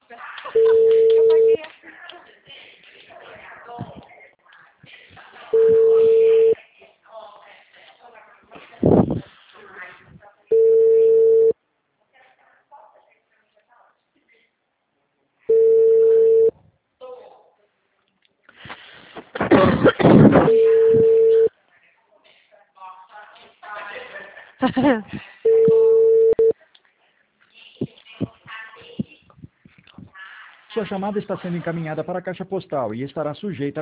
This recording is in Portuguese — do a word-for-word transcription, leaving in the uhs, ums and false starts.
Eu paguei a... Sua chamada está sendo encaminhada para a caixa postal e estará sujeita